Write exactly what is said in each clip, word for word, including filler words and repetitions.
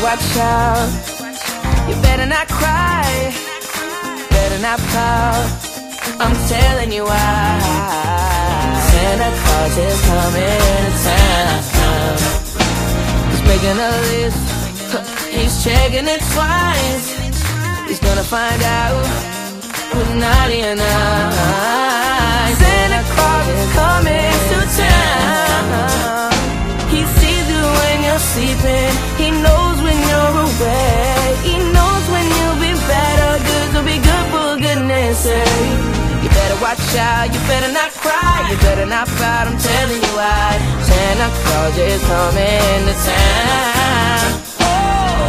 watch out. You better not cry, better not pout. I'm telling you why. Santa Claus is coming to town. He's making a list, he's checking it twice. He's gonna find out who's naughty and nice. Santa Claus is coming to town. He sees you when you're sleeping, he knows when you're awake. He knows when you'll be bad or good, so be good for goodness sake. You better watch out, you better not cry, you better not pout, I'm telling you why. Santa Claus is coming to town. Oh.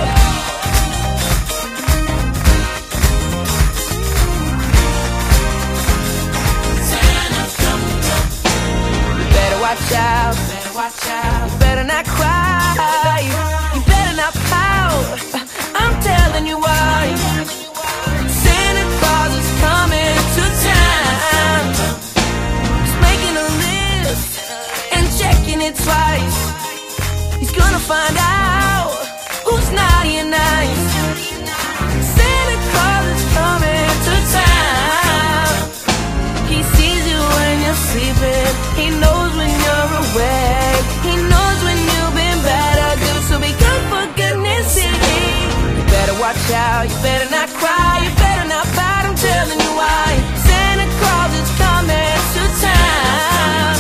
Santa's coming. You better watch out, better watch out. You better not cry, you better not pout, I'm telling you why. Santa Claus is coming to town. He's making a list and checking it twice. He's gonna find out who's naughty and nice. Santa Claus is coming to town. He sees you when you're sleeping, he knows when you're awake. He knows when you've been bad or good, so be good for goodness sake. You better watch out, you better not cry, you better not pout, I'm telling you why. Santa Claus is coming to town.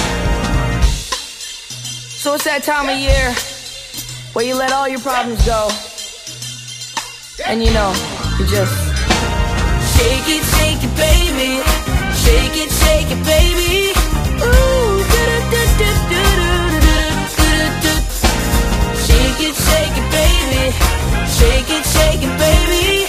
So it's that time of year where you let all your problems go, and you know, you just shake it, shake it, baby. Shake it, shake it, baby. Ooh, do-do-do-do-do-do-do-do-do. Shake it, shake it, baby. Shake it, shake it, baby.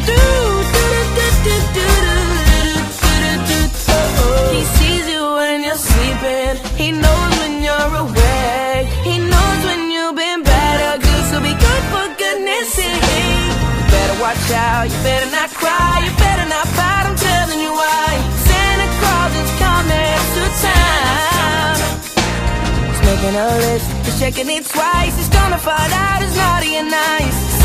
Do-do-do-do-do-do-do-do-do. He sees you when you're sleeping, he knows when you're awake. He knows when you've been bad or good, so be good for goodness sake. You better watch out, you better not cry, you better not pout, I'm telling you why. Santa Claus is coming to town. He's making a list, he's checking it twice. He's gonna find out who's naughty and nice.